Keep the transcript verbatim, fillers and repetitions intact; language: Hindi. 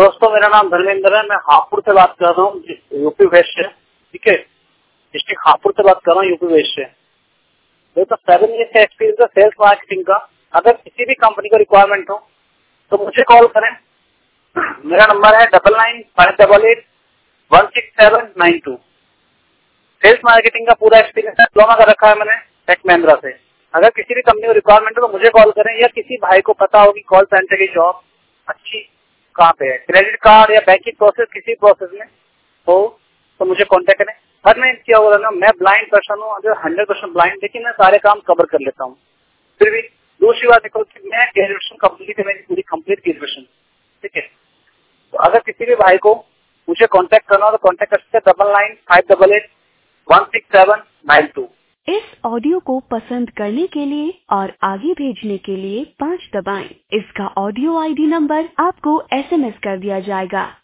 दोस्तों, मेरा नाम धर्मेंद्र है। मैं हापुड़ से बात कर रहा हूँ, यूपी वेस्ट से। ठीक है, डिस्ट्रिक्ट हापुड़ से बात कर रहा हूँ, यूपी वेस्ट से। तो सेवन ईयर का एक्सपीरियंस है सेल्स मार्केटिंग का। अगर किसी भी कंपनी को रिक्वायरमेंट हो तो मुझे कॉल करें। मेरा नंबर है double nine five double eight one six seven nine two. Sales marketing का पूरा एक्सपीरियंस डिप्लोमा का रखा है मैंने टेक महिंद्रा से। अगर किसी भी कंपनी को रिक्वायरमेंट हो तो मुझे कॉल करें, या किसी भाई को पता हो कि कॉल सेंटर की जॉब अच्छी कहाँ पे है, क्रेडिट कार्ड या बैंकिंग प्रोसेस किसी प्रोसेस में हो तो मुझे कांटेक्ट करें। हर मैं क्या हो रहा है, मैं ब्लाइंड पर्सन हूँ, अगर हंड्रेड परसेंट ब्लाइंड, लेकिन मैं सारे काम कवर कर लेता हूँ। फिर भी दूसरी बात देखो कि मैं ग्रेजुएशन कंप्लीट है, मेरी पूरी कंप्लीट ग्रेजुएशन। ठीक है, तो अगर किसी भी भाई को मुझे कांटेक्ट करना हो तो कांटेक्ट कर सकते हैं double nine five double eight one six seven nine two. इस ऑडियो को पसंद करने के लिए और आगे भेजने के लिए पाँच दबाएं। इसका ऑडियो आईडी नंबर आपको एसएमएस कर दिया जाएगा।